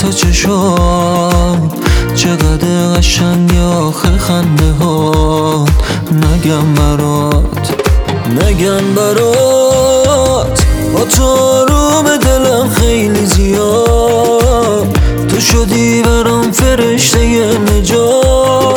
تا چشام چقدر قشنگی آخه خنده ها. نگم برات با تو آروم دلم خیلی زیاد. تو شدی برام فرشته نجات.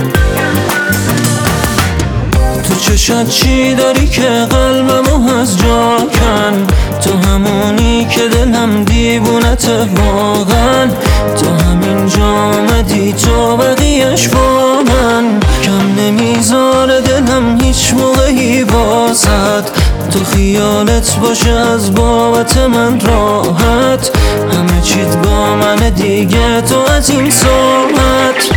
تو چشات چی داری که قلبمو از جا کن؟ تو همونی که دلم دیوونته واقعا. تو همینجا آمدی تو بقیه‌اش با من. کم نمیذاره دلم هیچ موقعی واسد. تو خیالت باشه از بابت من راحت. همه چیت با من دیگه تو از این ساعت.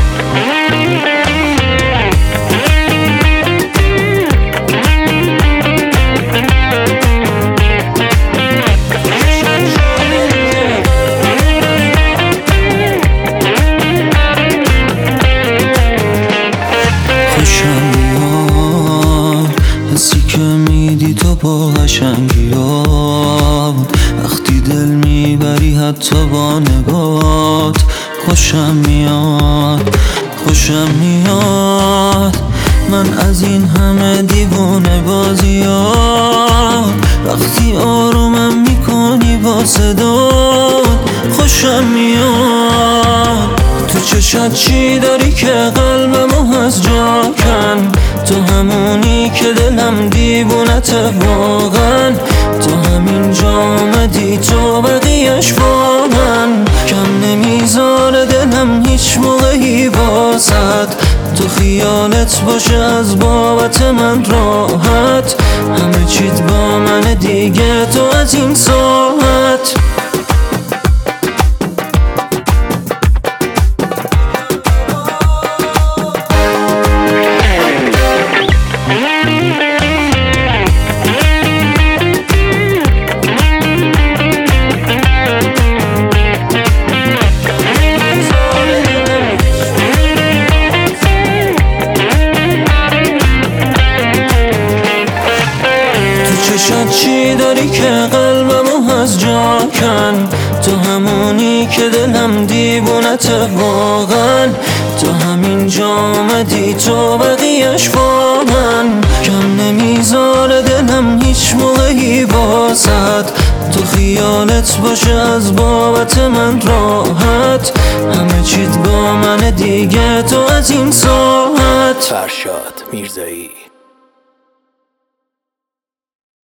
خوشم میاد حسی که میدی تو با قشنگی ها. وقتی دل میبری حتی با نگات. خوشم میاد من از این همه دیوونه بازی ها. وقتی آرومم میکنی با صدات. خوشم میاد تو چشات چی داری که قلبمو از جا کن؟ تو همونی که دلم دیوونته واقعا. تو همینجا آمدی تو بقیه‌اش با من. کم نمیذاره دلم هیچ موقعی واسد. تو خیالت باشه از بابت من راحت. همه چیت با من دیگه تو از این ساعت. چشات چی داری که قلبمو از جا کن؟ تو همونی که دلم دیوونته واقعا. تو همینجا آمدی تو بقیه‌اش با من. کم نمیذاره دلم هیچ موقعی واسد. تو خیالت باشه از بابت من راحت. همه چیت با من دیگه تو از این ساعت. فرشاد میرزایی.